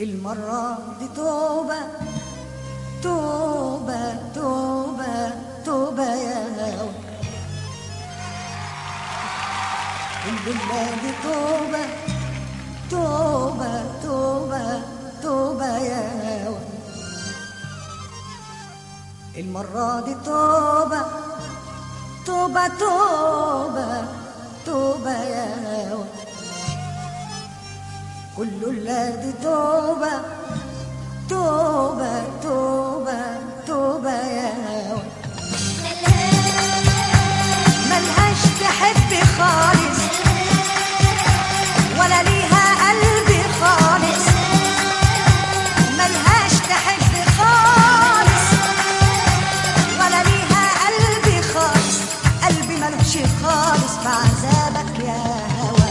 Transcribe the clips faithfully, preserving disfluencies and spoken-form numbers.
المرة دي توبة توبة توبة توبة يا هوى. الليلة دي توبة توبة توبة توبة يا هوى. المرة دي توبة توبة توبة توبة يا هوى. كل الليل توبة توبة توبة توبة يا هوى. ملهاش تحب خالص ولا ليها قلبي خالص. ملهاش تحب خالص ولا ليها قلبي خالص. قلبي ملوش خالص في عذابك يا هوى.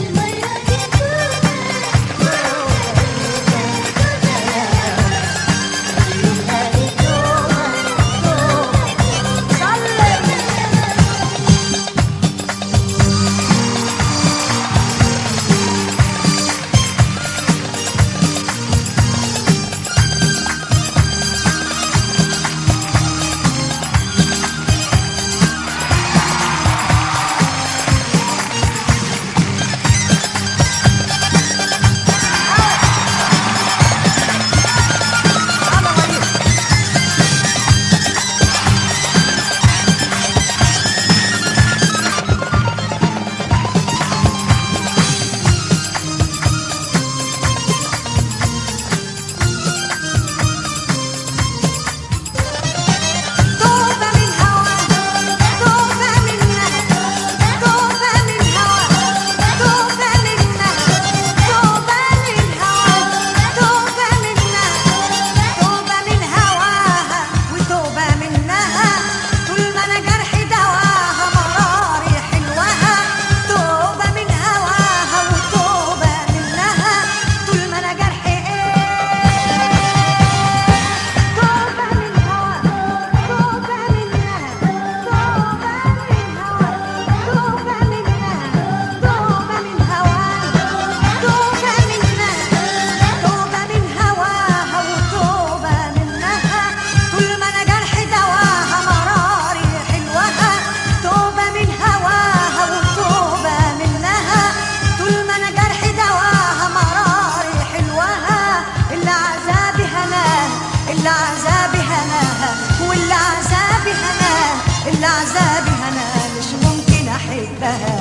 العذاب هنا مش ممكن احبها.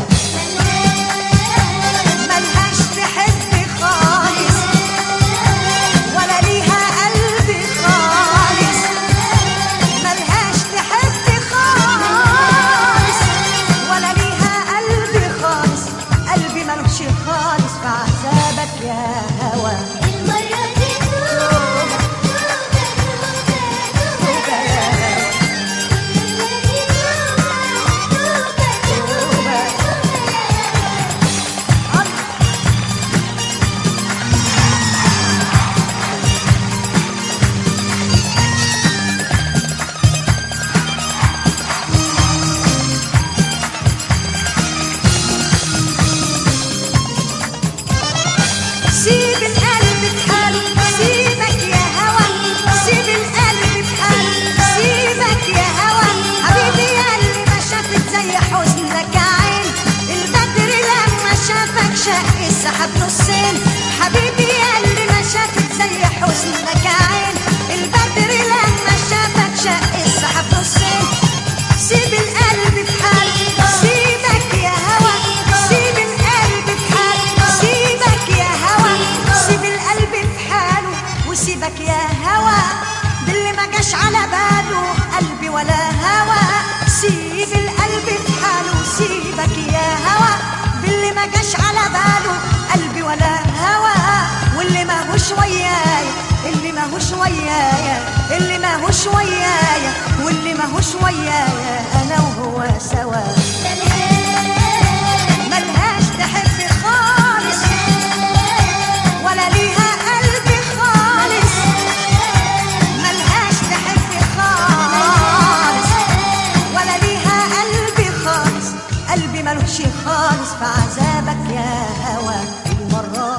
ملهاش تحب خالص ولا ليها قلبي خالص. ملهاش تحب خالص ولا ليها قلبي خالص. قلبي ملوش خالص في عذابك يا هوى. سيب القلب بحاله سيبك يا هوى. سيب القلب بحاله سيبك يا هوى. حبيبي يا اللي ما شافت زي حزنك عين. البدر لما شافك شق السحاب نصين. حبيبي يا اللي ما شافت زي حزنك عين. البدر لما شافك شق السحاب نصين. سيب القلب بحاله سيبك يا هوى. سيب القلب بحاله سيبك يا هوى. سيب القلب بحاله وسيبك يا هوى. باللي ما جاش على باله قلبي ولا هوى. سيب القلب بحاله وسيبك يا هوى. باللي ما جاش على باله قلبي ولا هوى. واللي ماهوش ويايا اللي ماهوش ويايا اللي ماهوش ويايا واللي ماهوش ويايا انا وهو سوا. ملهاش تحب خالص ولا ليها قلبي خالص. ملهاش تحب خالص ولا ليها قلبي خالص. قلبي ملوش خالص في عذابك يا هوى. المرة